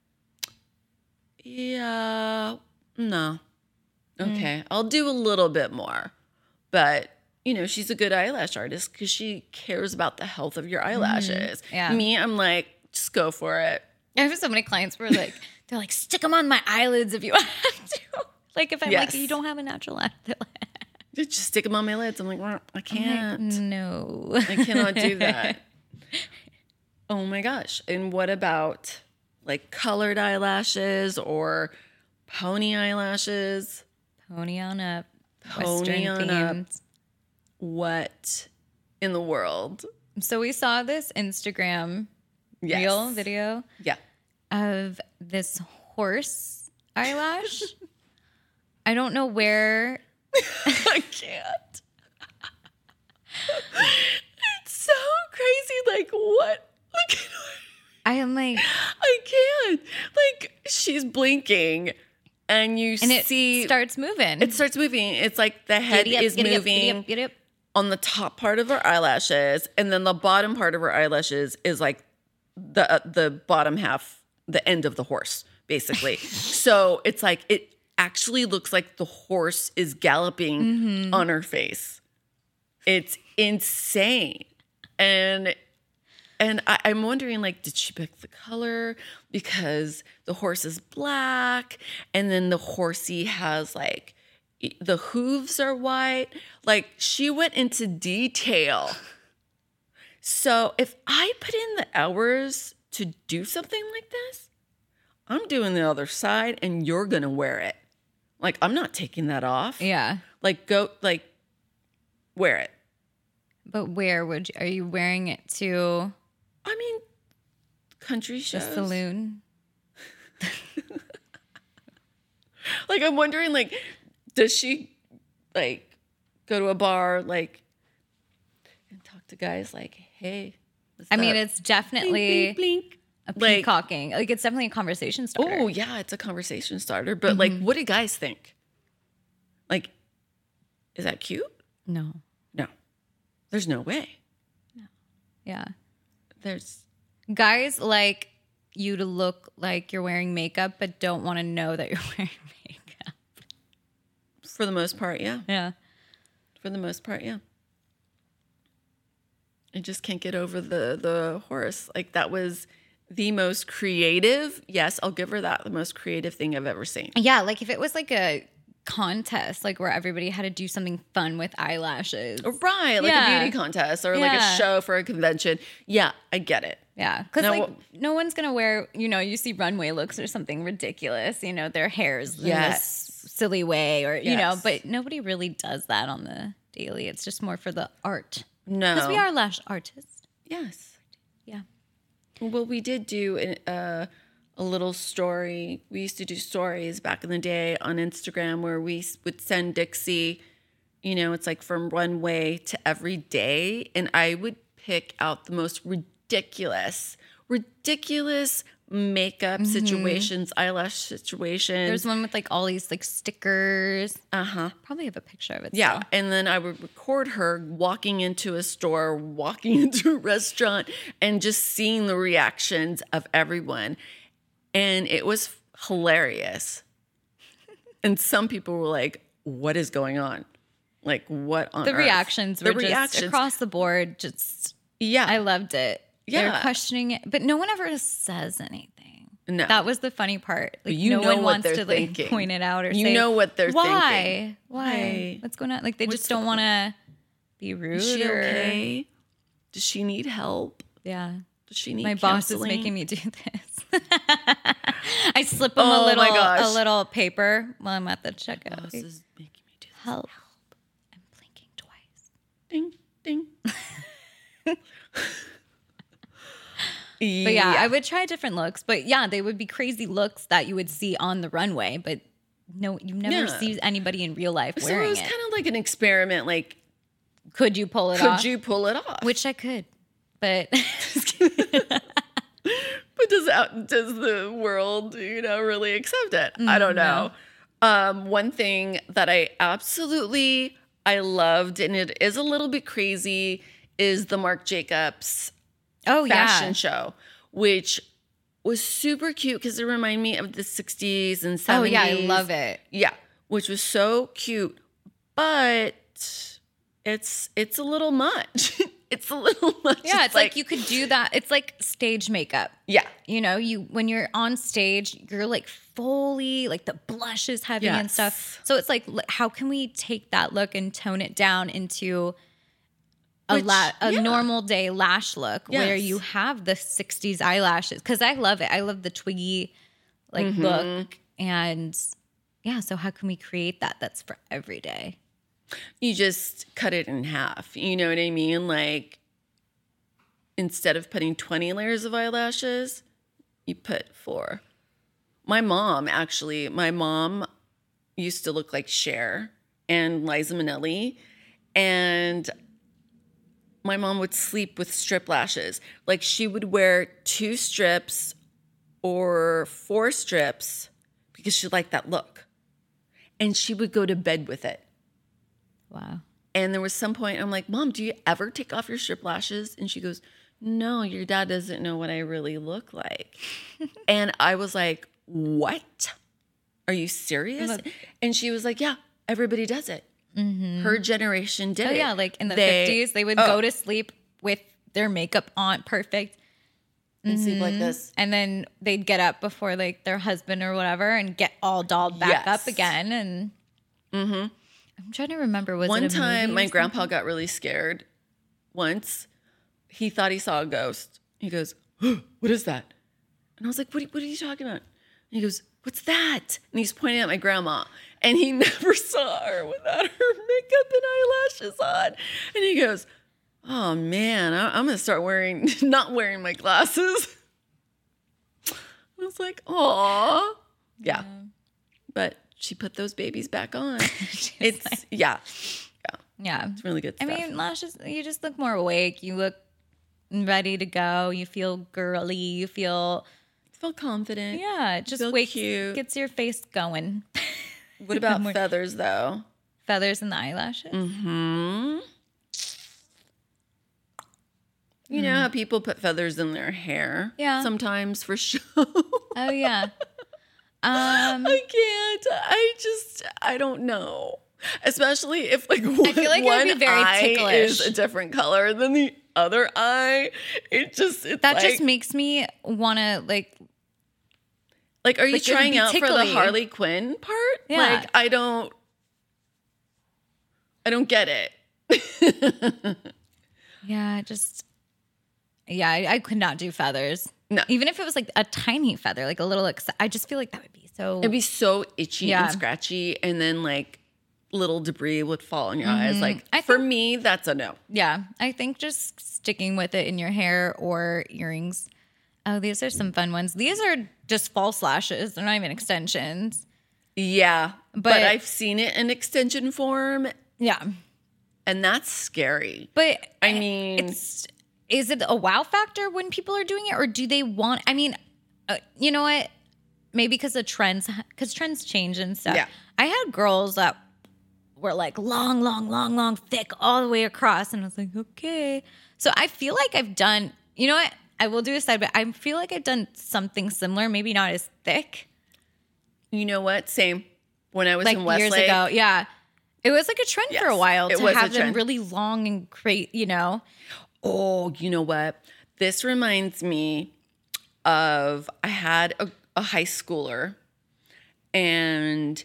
yeah, no. Okay, I'll do a little bit more. But, you know, she's a good eyelash artist because she cares about the health of your eyelashes. Yeah. Me, I'm like, just go for it. I have so many clients where like, they're like, stick them on my eyelids if you have to. Like if I'm Yes. like, you don't have a natural eye. They're like, Just stick them on my lids. I'm like, "Well, I can't. no. I cannot do that. Oh my gosh. And what about like colored eyelashes or pony eyelashes? Pony on up. Pony Western on up. themed. What in the world? So we saw this Instagram Yes. reel video Yeah. of this horse eyelash. I don't know where. I can't. It's so crazy. Like, what? Look at I am like, I can't. Like, she's blinking, and you and it see starts moving. it starts moving. It's like the head Giddy up, is giddy up, moving giddy up, giddy up. on the top part of her eyelashes, and then the bottom part of her eyelashes is like the uh, the bottom half, the end of the horse, basically. So it's like it actually looks like the horse is galloping Mm-hmm. on her face. It's insane, and And I, I'm wondering, like, did she pick the color because the horse is black, and then the horsey has like e- the hooves are white? Like, she went into detail. So if I put in the hours to do something like this, I'm doing the other side, and you're gonna wear it. Like, I'm not taking that off. Yeah. Like, go, like, wear it. But where would you, are you wearing it to I mean, country the shows. saloon? Like, I'm wondering, like, does she, like, go to a bar, like, and talk to guys, like, hey, what's I mean, up? it's definitely blink, blink, blink. a Like, peacocking. Like, it's definitely a conversation starter. oh, yeah, it's a conversation starter. But, like, what do guys think? Like, is that cute? No. No. There's no way. Yeah. There's, Guys like you to look like you're wearing makeup, but don't want to know that you're wearing makeup. for the most part, yeah. Yeah. For the most part, yeah. I just can't get over the the horse. Like, that was the most creative. Yes, I'll give her that. The most creative thing I've ever seen. Yeah. Like, if it was like a contest, like where everybody had to do something fun with eyelashes. Right, like Yeah. a beauty contest or like Yeah. a show for a convention. Yeah, I get it. Yeah, because No, like what- no one's gonna wear, you know, you see runway looks or something ridiculous, you know, their hair's in Yes. this silly way, or you know, Yes. but nobody really does that on the daily. It's just more for the art, No. because we are lash artists. Yes. Yeah, Well, we did do an, uh, a little story. We used to do stories back in the day on Instagram where we s- would send Dixie, you know, it's like from runway to every day. And I would pick out the most ridiculous, ridiculous makeup situations, eyelash situations. there's one with like all these like stickers. uh huh. Probably have a picture of it. Yeah. still. And then I would record her walking into a store, walking into a restaurant, and just seeing the reactions of everyone. And it was hilarious. And some people were like, what is going on? Like, what on the earth? reactions were The just reactions. across the board. Just Yeah. I loved it. They're Yeah. questioning it, but no one ever says anything. No. That was the funny part. Like, you no know one what wants they're to like thinking. point it out or You say, know what they're why? thinking. Why? Why? What's going on? Like, they What's just don't want to be rude. Is she or, okay? Does she need help? Yeah. Does she need My boss is counseling? making me do this. I slip them Oh a my little gosh. a little paper while I'm at the checkout. Boss is making me do this. Help. I'm blinking twice. Ding, ding. But yeah, I would try different looks. But yeah, they would be crazy looks that you would see on the runway. But no, you never Yeah. see anybody in real life So wearing it was it. kind of like an experiment. Like, Could you pull it could off? you pull it off? Which I could. But But does that, does the world, you know, really accept it? I don't know. Um, one thing that I absolutely I loved, and it is a little bit crazy, is the Marc Jacobs oh fashion yeah. show, which was super cute because it reminded me of the sixties and Oh seventies. yeah, I love it. Yeah, which was so cute, but it's it's a little much. It's a little much. Yeah, it's like, you could do that. It's like stage makeup. yeah. You know, you when you're on stage, you're like fully like the blush is heavy and Yes. stuff. So it's like, l- how can we take that look and tone it down into a Which- la- a yeah. normal day lash look where Yes. you have the sixties eyelashes? Because I love it. I love the twiggy like Mm-hmm. look, and yeah. So how can we create that? That's for every day. You just cut it in half. You know what I mean? Like, instead of putting twenty layers of eyelashes, you put four. My mom, actually, my mom used to look like Cher and Liza Minnelli. And my mom would sleep with strip lashes. Like, she would wear two strips or four strips because she liked that look. And she would go to bed with it. Wow. And there was some point I'm like, Mom, do you ever take off your strip lashes? And she goes, no, your dad doesn't know what I really look like. And I was like, what? Are you serious? Look- And she was like, yeah, everybody does it. Her generation did Oh it. yeah, like in the They- fifties, they would oh. go to sleep with their makeup on perfect. And sleep like this. And then they'd get up before like their husband or whatever and get all dolled back Yes. up again. And Mm-hmm. I'm trying to remember. Was One it a time, movie or my something? grandpa got really scared. Once, he thought he saw a ghost. He goes, "Oh, what is that?" And I was like, what, what are you talking about? And he goes, "What's that?" And he's pointing at my grandma. And he never saw her without her makeup and eyelashes on. And he goes, "Oh, man, I, I'm going to start wearing, not wearing my glasses." I was like, "Aw." Yeah. But she put those babies back on. It's, like- yeah. Yeah. Yeah. It's really good I stuff. mean, lashes, you just look more awake. You look ready to go. You feel girly. You feel, feel confident. yeah, it just Feel wakes, cute. gets your face going. What about More- feathers, though? Feathers in the eyelashes? Hmm. You know how people put feathers in their hair? Yeah. Sometimes for show. Oh, yeah. Um, I can't. I just, I don't know. Especially if like one, feel like it would one be very eye ticklish. is a different color than the other eye. It just, it's that like, just makes me want to, like, like, are you like, it would trying be out for the tickly. Harley Quinn part? Yeah. Like, I don't, I don't get it. yeah, just, yeah, I, I could not do feathers. No. Even if it was like a tiny feather, like a little, ex- I just feel like that would be so. It'd be so itchy Yeah. and scratchy, and then like little debris would fall on your eyes. Like I for think- me, that's a no. Yeah, I think just sticking with it in your hair or earrings. Oh, these are some fun ones. These are just false lashes. They're not even extensions. Yeah, but, But- I've seen it in extension form, Yeah. and that's scary. But I mean, it's is it a wow factor when people are doing it, or do they want? I mean, uh, you know what? Maybe because of trends, because trends change and stuff. Yeah. I had girls that were like long, long, long, long, thick all the way across, and I was like, okay. So I feel like I've done. You know what? I will do a side, but I feel like I've done something similar. Maybe not as thick, you know what? Same. When I was like in Westlake, years ago. Yeah. It was like a trend for a Yes, while it to was a have them trend. really long and great, you know. oh, you know what? This reminds me of I had a, a high schooler, and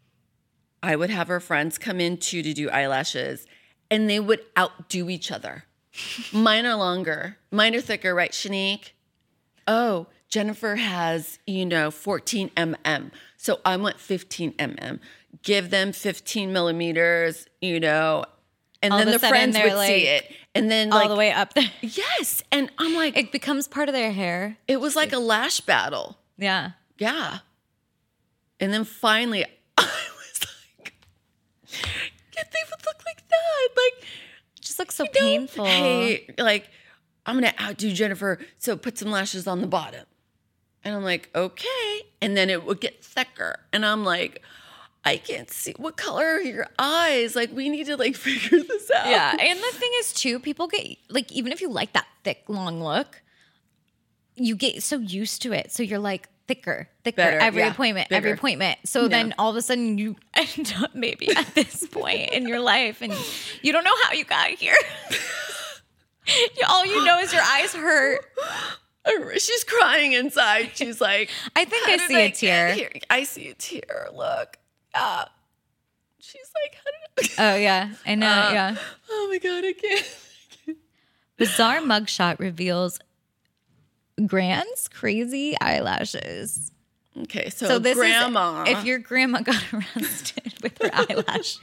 I would have her friends come in too to do eyelashes, and they would outdo each other. Mine are longer. Mine are thicker, right, Shanique? Oh, Jennifer has, you know, fourteen millimeters. So I want fifteen millimeters. Give them fifteen millimeters, you know, and All then of a the sudden friends they're, would like, see it. And then All like, the way up there. yes. And I'm like, It becomes part of their hair. it was like a lash battle. Yeah. Yeah. And then finally, I was like, yeah, they would look like that. Like, It just looks so you know, painful. Hey, like, I'm going to outdo Jennifer. So put some lashes on the bottom. And I'm like, okay. And then it would get thicker. And I'm like, I can't see. What color are your eyes? Like, we need to like figure this out. Yeah. And the thing is, too, people get, like, even if you like that thick, long look, you get so used to it. So you're like, thicker, thicker, Better, every yeah, appointment, every bigger. appointment. So Yeah. then all of a sudden you end up maybe at this point in your life and you don't know how you got here. You- all you know is your eyes hurt. She's crying inside. She's like, I think "How I did see a get tear." here?" I see a tear. Look. Yeah. She's like, how did I? Oh, yeah. I know. Uh, yeah. Oh my God, I can't. Bizarre mugshot reveals Grand's crazy eyelashes. Okay, so, So this grandma. is if your grandma got arrested with her eyelashes.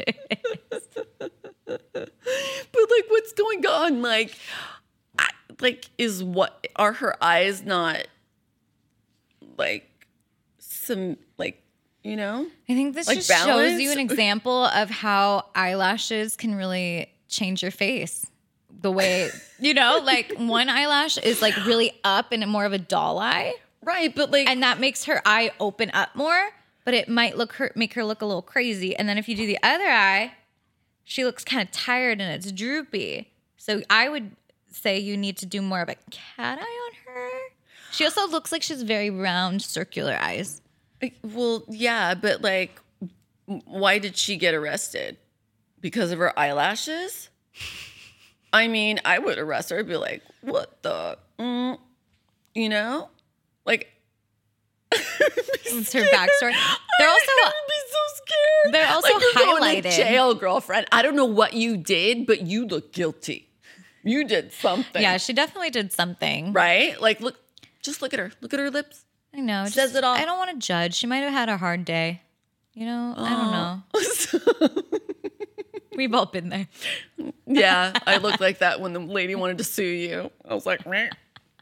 But like, what's going on? Like, I, like, is what are her eyes not like some like you know? I think this Like just shows you balance? an example of how eyelashes can really change your face. The way, you know, like one eyelash is like really up and more of a doll eye. Right, but like, And that makes her eye open up more, but it might look her make her look a little crazy. And then if you do the other eye, she looks kind of tired and it's droopy. So I would say you need to do more of a cat eye on her. She also looks like she's very round, circular eyes. like, well, yeah, but like, why did she get arrested? Because of her eyelashes? I mean, I would arrest her. I'd be like, what the, mm, you know? Like, It's her backstory. They're also I would be so scared. They're also like, you're going to highlighted. jail, girlfriend. I don't know what you did, but you look guilty. You did something. yeah, she definitely did something. Right? Like, look, just look at her. Look at her lips. I know. Says just- it all. I don't want to judge. She might have had a hard day. You know, I don't know. We've all been there. Yeah, I looked like that when the lady wanted to sue you. I was like, meh.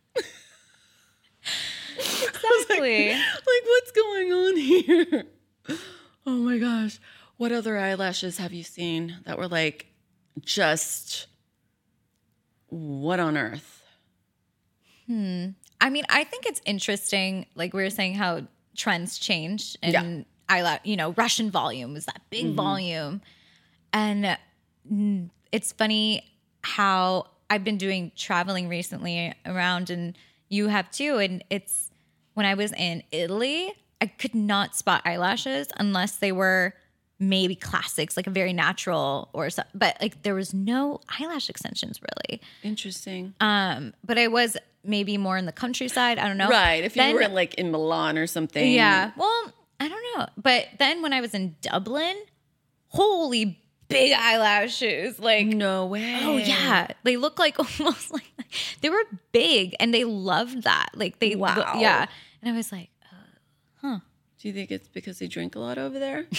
Exactly. Like, what's going on here? Oh my gosh. What other eyelashes have you seen that were like just what on earth? I mean, I think it's interesting, like we were saying, how trends change and Yeah. eyelash, you know, Russian volume was that big volume. And mm, it's funny how I've been doing traveling recently around, and you have too. And it's when I was in Italy, I could not spot eyelashes unless they were maybe classics, like a very natural or something. But like there was no eyelash extensions really. Interesting. Um, but I was maybe more in the countryside. I don't know. Right. If you Then- were in like in Milan or something. yeah. Well, I don't know. But then when I was in Dublin, holy big eyelashes. Like, No way. oh yeah. They look like almost like they were big and they loved that. Like they, Wow. yeah. And I was like, Do you think it's because they drink a lot over there?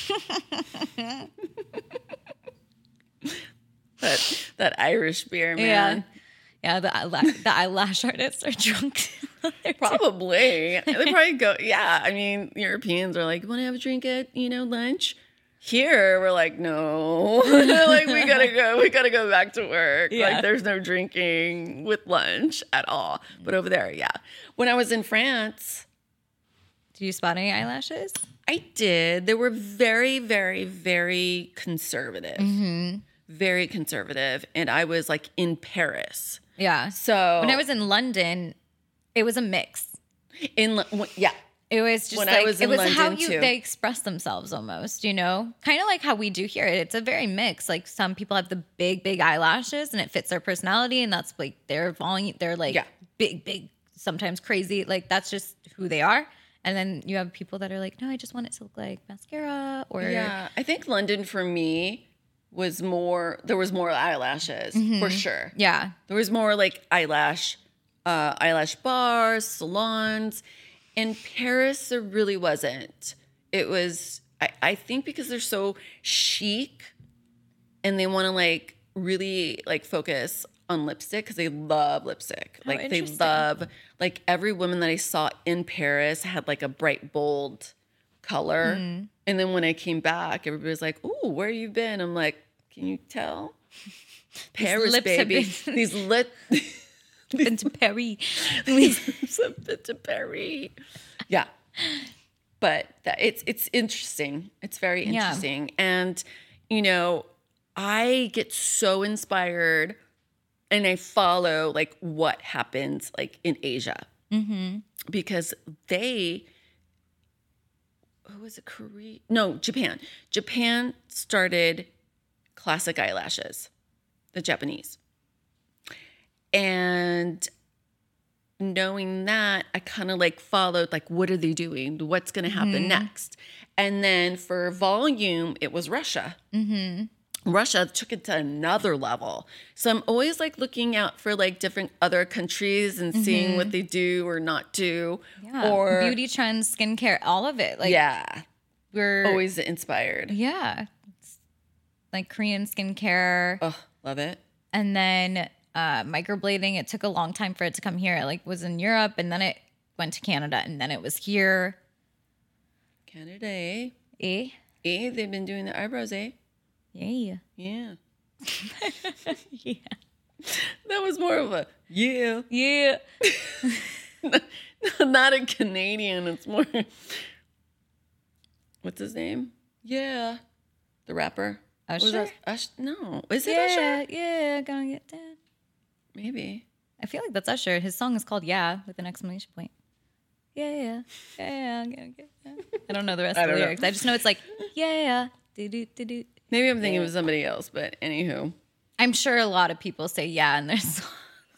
that that Irish beer, man. yeah. Yeah. The, eyelash, the eyelash artists are drunk. They're Probably. They probably go, yeah. I mean, Europeans are like, want to have a drink at, you know, lunch? Here, we're like, no. Like, we gotta go. We gotta go back to work. Yeah. Like, there's no drinking with lunch at all. But over there, yeah. When I was in France, Did you spot any eyelashes? I did. They were very, very, very conservative. Very conservative. And I was like in Paris. Yeah. So When I was in London, it was a mix. in, Lo- yeah. It was just When I like was it in was how London, you too. they express themselves almost, you know, kind of like how we do here. It's a very mix. Like some people have the big, big eyelashes, and it fits their personality, and that's like their volume. They're like Yeah. big, big, sometimes crazy. Like that's just who they are. And then you have people that are like, no, I just want it to look like mascara or Yeah, I think London for me was more, there was more eyelashes for sure. yeah, There was more like eyelash, uh, eyelash bars, salons. In Paris, there really wasn't. It was, I, I think because they're so chic and they want to like really like focus on lipstick because they love lipstick. Oh, Like they interesting. love, like every woman that I saw in Paris had like a bright, bold color. Hmm. And then when I came back, everybody was like, ooh, where you been? I'm like, can you tell? Paris, lips have baby. been- These lip. been to Paris. These a bit to Paris. Yeah. But that, it's it's interesting. It's very Yeah. interesting. And, you know, I get so inspired and I follow like what happens like in Asia. Because they, who was it, Korea? No, Japan. Japan started classic eyelashes, the Japanese. And knowing that, I kind of like followed, like, what are they doing? What's going to happen next? And then for volume, it was Russia. Russia took it to another level. So I'm always like looking out for like different other countries and seeing what they do or not do. Yeah. Or Beauty trends, skincare, all of it. Like yeah, we're always inspired. yeah. It's like Korean skincare. Oh, love it. And then uh, microblading, it took a long time for it to come here. It like was in Europe, and then it went to Canada, and then it was here. Canada, eh? Eh? Eh? They've been doing the eyebrows, eh? Yeah. Yeah. Yeah. That was more of a yeah. Yeah. Not a Canadian. It's more. What's his name? Yeah. The rapper. What was Usher? that? Ush- no. Is it Yeah. Usher? Yeah. Gonna get down. Maybe. I feel like that's Usher. His song is called Yeah with an exclamation point. Yeah, yeah, yeah, I'm gonna get down. I don't know the rest I of the don't know. lyrics. I just know it's like, yeah, do do do do. Maybe I'm thinking of somebody else, but anywho. I'm sure a lot of people say yeah in their songs.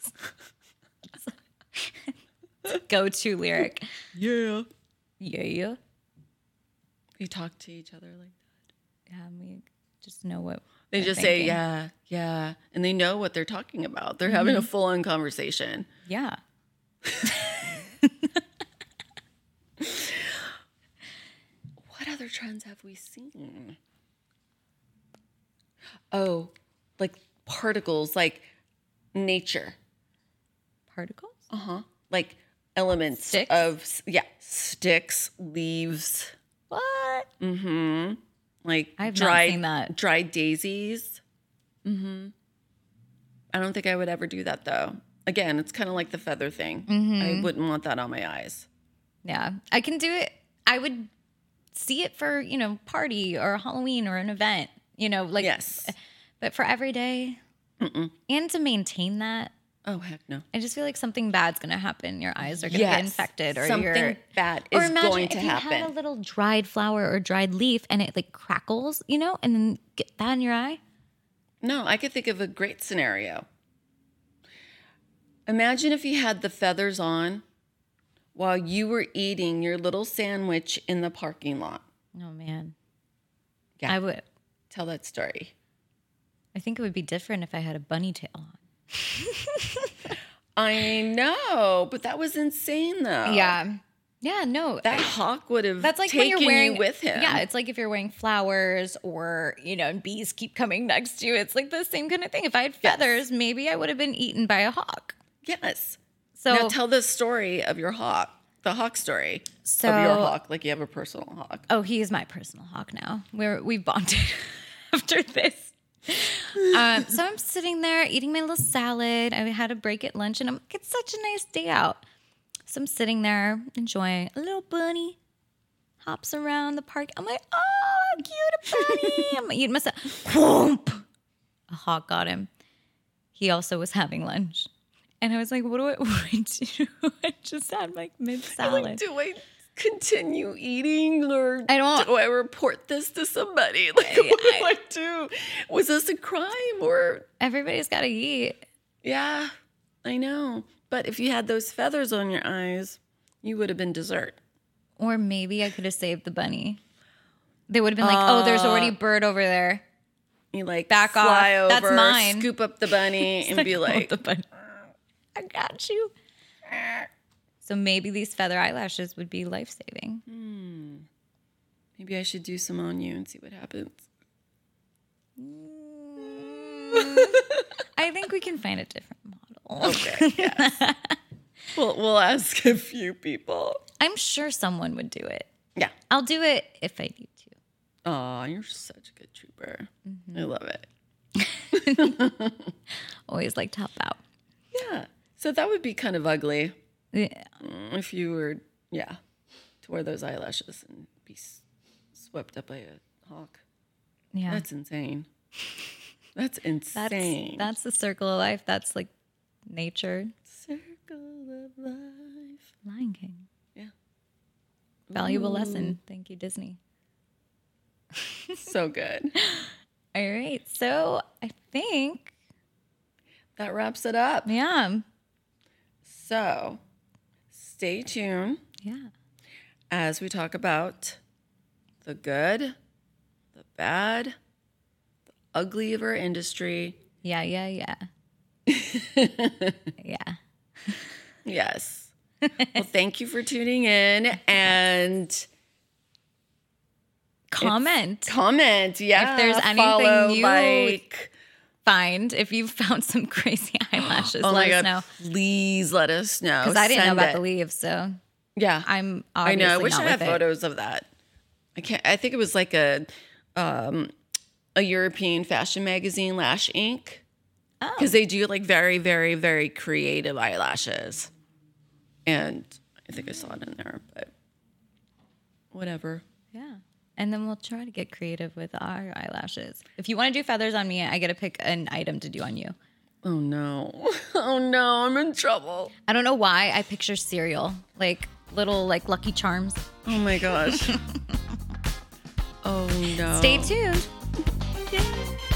Go-to lyric. Yeah. Yeah, yeah. You talk to each other like that. Yeah, we just know what They we're just thinking. say, yeah, yeah. And they know what they're talking about. They're having a full-on conversation. Yeah. What other trends have we seen? Oh, like particles, like nature. Particles? Uh-huh. Like elements Sticks? of, yeah, sticks, leaves. What? Mm-hmm. Like I have not dried, seen that. dried daisies. Mm-hmm. I don't think I would ever do that, though. Again, it's kind of like the feather thing. Mm-hmm. I wouldn't want that on my eyes. Yeah. I can do it. I would see it for, you know, party or Halloween or an event, you know, like, Yes. but for every day Mm-mm. and to maintain that, Oh, heck no. I just feel like something bad's going to happen. Your eyes are going to Yes. get infected or Something you're, bad or is imagine going to if you happen. had a little dried flower or dried leaf and it like crackles, you know, and then get that in your eye. No, I could think of a great scenario. Imagine if you had the feathers on while you were eating your little sandwich in the parking lot. Oh man. Yeah. I would, Tell that story. I think it would be different if I had a bunny tail on. I know, but that was insane though. Yeah. Yeah, no. That hawk would have That's like taken when you're wearing you with him. Yeah, it's like if you're wearing flowers or, you know, and bees keep coming next to you. It's like the same kind of thing. If I had Yes. feathers, maybe I would have been eaten by a hawk. Yes. So Now tell the story of your hawk, the hawk story So- of your hawk, like you have a personal hawk. oh, he is my personal hawk now. We're we bonded after this. Um, so I'm sitting there eating my little salad. I had a break at lunch, and I'm like, it's such a nice day out. So I'm sitting there enjoying a little bunny hops around the park. I'm like, oh, cute bunny. I'm eating myself. Whoomp. A hawk got him. He also was having lunch. And I was like, what do I, what do I do? I just had like mid salad. Like, do I continue eating or I don't- do I report this to somebody? Like, what do I do? Was this a crime or? Everybody's got to eat. Yeah, I know. But if you had those feathers on your eyes, you would have been dessert. Or maybe I could have saved the bunny. They would have been like, oh, there's already a bird over there. You like Back fly off. That's over, mine. scoop up the bunny, and be like, the bunny. I got you. So maybe these feather eyelashes would be life-saving. maybe I should do some on you and see what happens. I think we can find a different model. Okay, yes. we'll, we'll ask a few people. I'm sure someone would do it. Yeah. I'll do it if I need to. Oh, you're such a good trooper. Mm-hmm. I love it. Always like to help out. Yeah. So that would be kind of ugly Yeah. mm, if you were, yeah, to wear those eyelashes and be s- swept up by a hawk. Yeah. That's insane. That's That's, insane. that's the circle of life. That's like nature. circle of life. Lion King. Yeah. Valuable lesson. Thank you, Disney. So good. All right. So I think, That wraps it up. yeah. So stay tuned Yeah. as we talk about the good, the bad, the ugly of our industry. Yeah, yeah, yeah. Yeah. Yes. Well, thank you for tuning in and Comment. comment. Yeah. If there's anything follow, you- like. Find if you found some crazy eyelashes. Oh let my us God. know. Please let us know. Because I didn't know Send about it. the leaves, so Yeah. I'm I obviously know. I wish not I had with it. photos of that. I can't. I think it was like a, um, a European fashion magazine, Lash Ink, Oh. because they do like very, very, very creative eyelashes, and I think I saw it in there, but whatever. Yeah. And then we'll try to get creative with our eyelashes. If you want to do feathers on me, I get to pick an item to do on you. Oh no! Oh no! I'm in trouble. I don't know why I picture cereal, like little like Lucky Charms. Oh my gosh. Oh no! Stay tuned. Yeah.